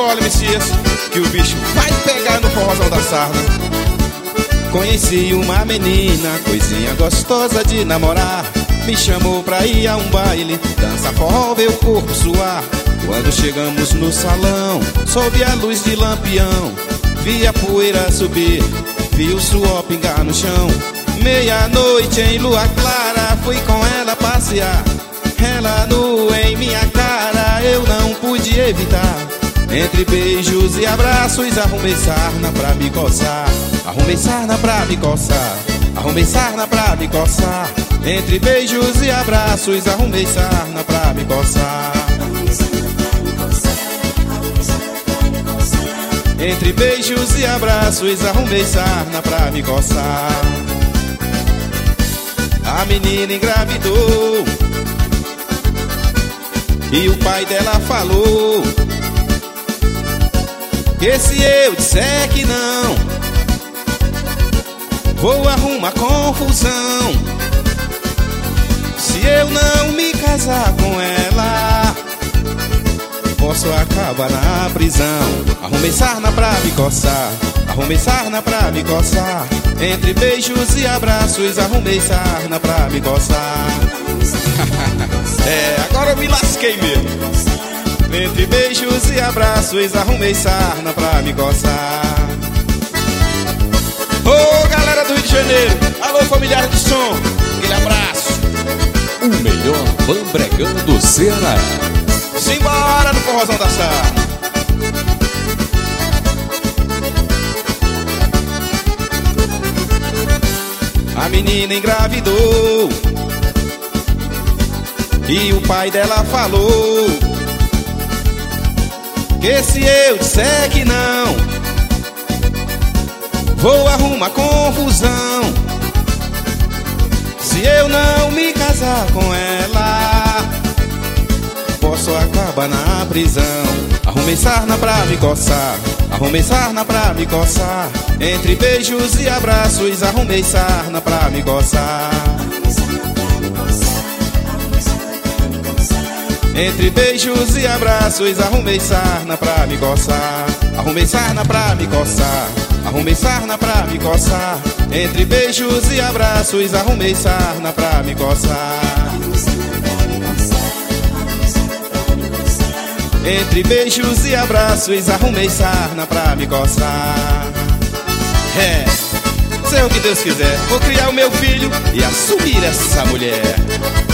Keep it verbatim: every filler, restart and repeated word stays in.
Olha, Messias, que o bicho vai pegar no forrozão da sarna. Conheci uma menina, coisinha gostosa de namorar. Me chamou pra ir a um baile, dança forró, ver o corpo suar. Quando chegamos no salão, sob a luz de lampião, vi a poeira subir, vi o suor pingar no chão. Meia-noite em lua clara, fui com ela passear. Ela nua em minha cara, eu não pude evitar. Entre beijos e abraços, arrumei sarna pra me coçar. Arrumei sarna pra me coçar. Arrumei sarna pra me coçar. Entre beijos e abraços, arrumei sarna pra me coçar. Entre beijos e abraços, arrumei sarna pra me coçar. A menina engravidou e o pai dela falou que se eu disser que não, vou arrumar confusão. Se eu não me casar com ela, posso acabar na prisão. Arrumei sarna pra me coçar. Arrumei sarna pra me coçar. Entre beijos e abraços, arrumei sarna pra me coçar. É, agora eu me lasquei mesmo. Entre beijos e abraços, arrumei sarna pra me coçar. Ô, oh, galera do Rio de Janeiro, alô, familiar do som, aquele abraço. O melhor bambregão do Ceará. Simbora no forrozão da sarna. A menina engravidou e o pai dela falou que se eu disser que não, vou arrumar confusão. Se eu não me casar com ela, posso acabar na prisão. Arrumei sarna pra me coçar. Arrumei sarna pra me coçar. Entre beijos e abraços, arrumei sarna pra me coçar. Entre beijos e abraços, arrumei sarna pra me coçar. Arrumei sarna pra me coçar. Arrumei sarna pra me coçar. Entre beijos e abraços, arrumei sarna pra me coçar. Entre beijos e abraços, arrumei sarna pra me coçar. É, seja o que Deus quiser, vou criar o meu filho e assumir essa mulher.